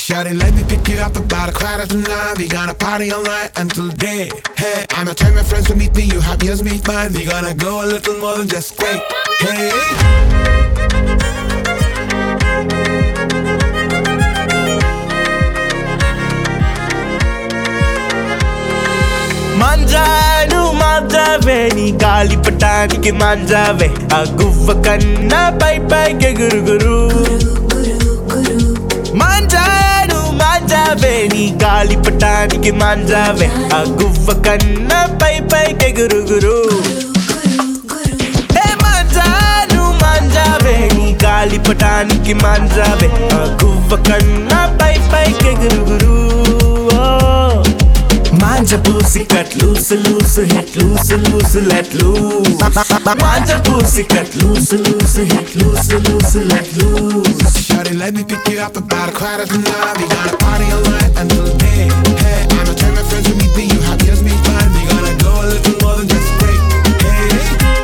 Shawty, let me pick you up about a quarter to nine. We gonna party all night until day. Hey, I'ma tell my friends to meet me. You have yours, meet mine. We gonna go a little more than just great. Hey. Manjanu manjave ni gali pataniki manjave aguvva kanna pai pai ke guru guru Manjanu manjave ni gali pataniki manjave aguvva kanna pai pai ke guru guru Hey manjanu manjave ni gali pataniki manjave aguvva kanna pai pai ke guru guru Manja pussy cut loose, loose, hit loose, loose, let loose. Manja pussy cut loose, loose, hit loose, loose, let loose. Shawty, let me pick you up about a quarter to nine. We gonna party all night until day. Hey, I'ma tell my friends to meet me. You have yours, meet mine. We gonna go a little more than just great. Hey.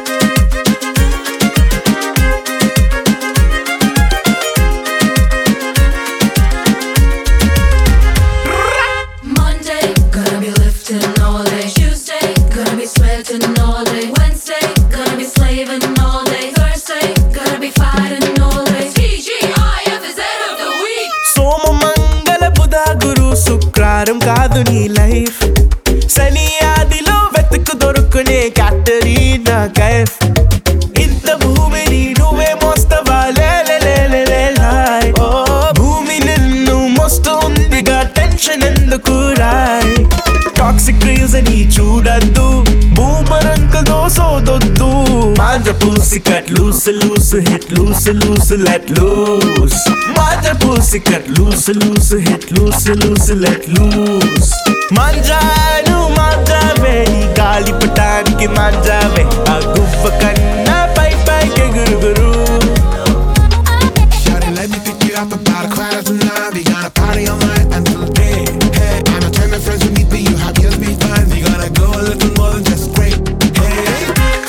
Sweating all day. Wednesday, gonna be slaving all day. Thursday, gonna be fighting all day. TGIF is end of the week. Soma Mangala Buddha Guru Sukraram Kadu nee life. Sani adilo vetuku dorukune Katarina kaif. Inta bhumi nee nuve mostava le le le le le lai. Oh bhumi ninnu mostu undiga tension enduku rai. Toxic reels and each chudaddu Boomerang doso doddu Manja pussy cut loose, loose, hit loose, loose, let loose Manja pussy cut loose, loose, hit loose, loose, let loose Manjanu manjave ni gali pataniki manjave aguvva kanna pai pai ke guru guru Shawty, let me pick you up about a quarter to nine. We gonna party all night until day. Hey, I'ma tell my friends to meet me. You have yours, meet mine. We gonna go a little more than just great. Hey.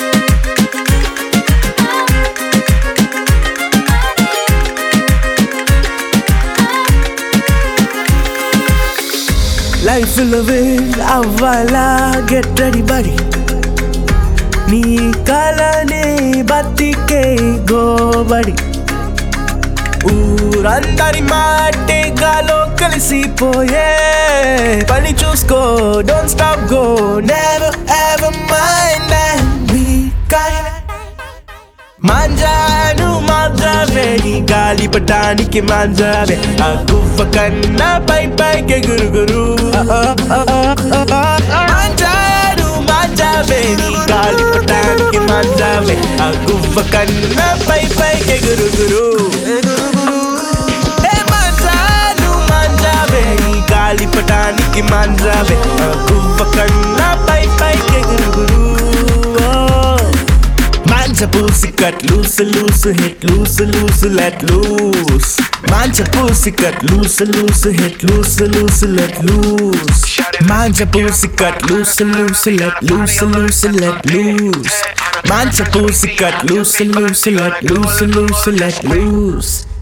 Life will win, avala, get ready buddy Nee kalane batike go buddy Urandari maate galo kalisi poye Pani chusko, don't stop go Never ever mind and be kind Manjanu manjave ni gali pataniki manjave aguvva kanna pai pai ke guru guru Manjanu manjave ni gali pataniki manjave aguvva kanna pai pai ke guru guru Hey manjanu manjave ni gali pataniki manjave aguvva kanna pai pai ke guru guru Manja pussy cut loose, loose, hit loose, loose, let loose Manja pussy cut loose, loose, hit loose, loose, let loose Manja pussy cut loose, loose, let loose, loose, let loose Manja pussy cut loose, loose, let loose, loose, let loose